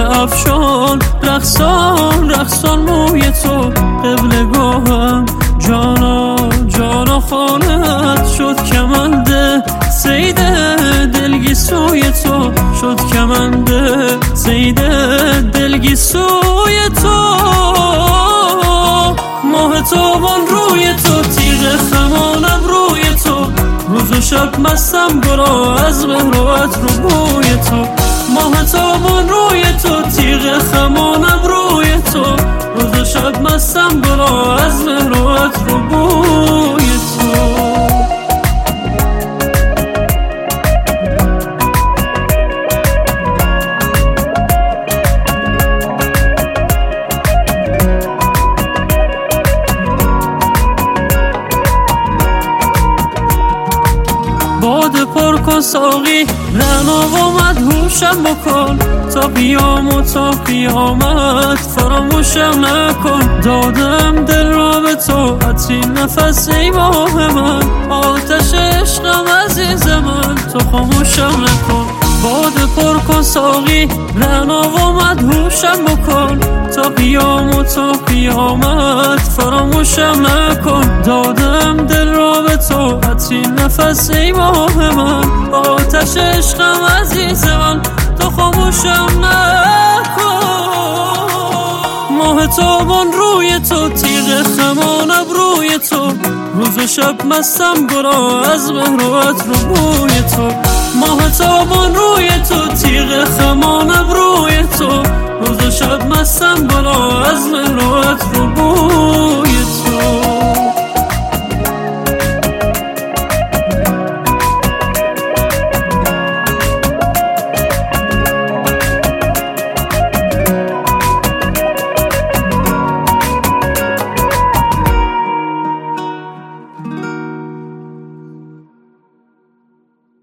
افشان، رقصان رقصان موی تو قبل گاهم. جانا جانا خانت شد کمنده صید دلگیسوی تو، شد کمنده صید دلگیسوی تو. ماه تابان روی تو، تیغ خمانم روی تو، روز و شب مستم برا از مهرات رو بوی تو. ماه تابان روی تو، تیغ خمانم روی تو، روز و شب مستم برا از مهرات رو بوی تو. باده پر کن ساقی، رنا و مدهوشم بکن، تا بیام و تا قیامت فراموشم نکن. دادم دل را به تو، عطری نفس ای ماه من، آتش عشقم عزیز من، تو خاموشم نکن. باده پر کن ساقی، رنا و مدهوشم بکن، تا بیام و تا قیامت فراموشم نکن. دادم دل را به تو، عطری نفس ای ماه من، آتش عشقم عزیز من، تو خاموشم نکن. ماه تابان روی تو، تیغ خمانم روی تو، روز و شب مستم برا از مهرات رو بوی تو. ماه تابان روی تو، تیغ خمانم روی تو، روز و شب مستم برا